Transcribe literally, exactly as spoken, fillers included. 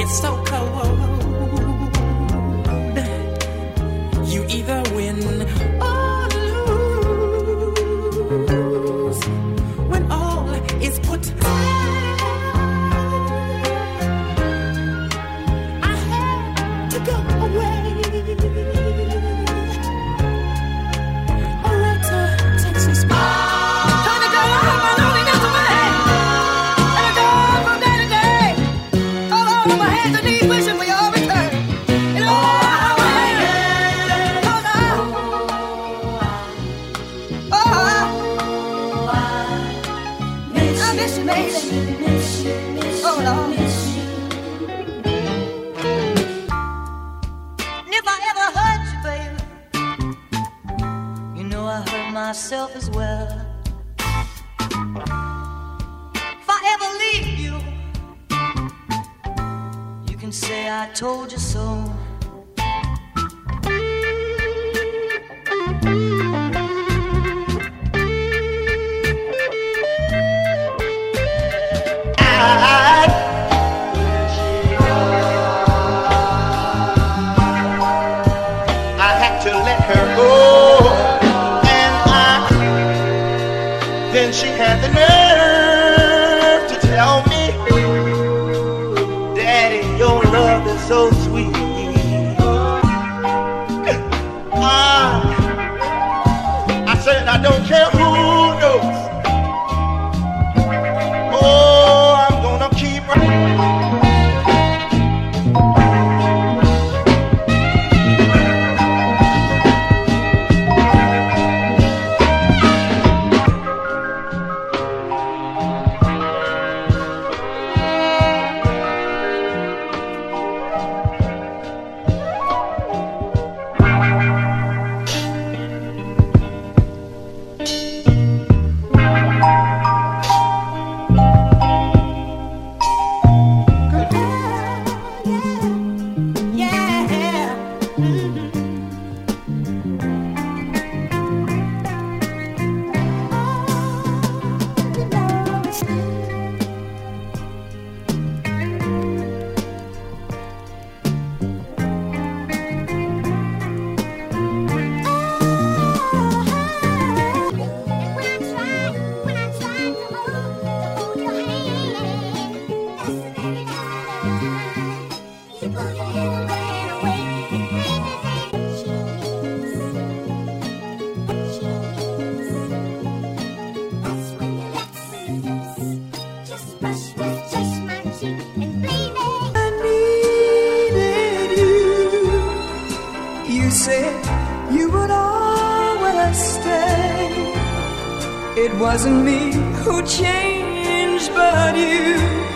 it's so cold. You either win or lose when all is put down. I had to go away. Atlanta, Texas. Trying to go home and only got to my head. And I go from day to day. All over my hands and knees wishing for your return. And oh, how I miss you, baby. Oh, Lord. And if I ever hurt you, baby, you know I hurt myself as well. If I ever leave you, you can say I told you so. Then she had the nerve to tell me, Daddy, your love is so sweet. ah, I said, I don't care who knows. Oh, I'm gonna keep You said you would always stay. It wasn't me who changed, but you.